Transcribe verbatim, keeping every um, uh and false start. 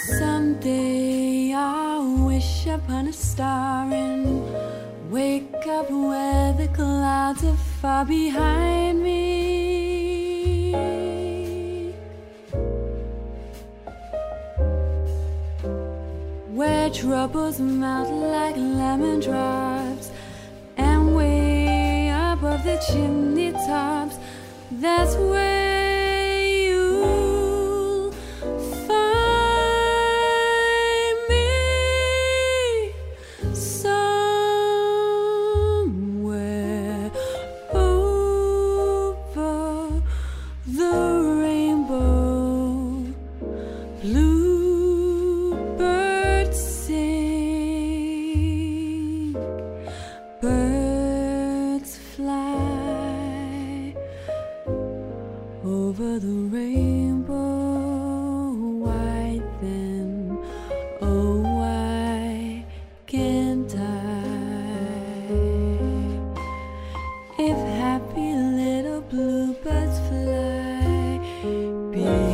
Someday I'll wish upon a star and wake up where the clouds are far behind me. Where troubles melt like lemon drops, and way above the chimney tops, that's where birds fly over the rainbow. Why then, oh why can't I? If happy little bluebirds fly, be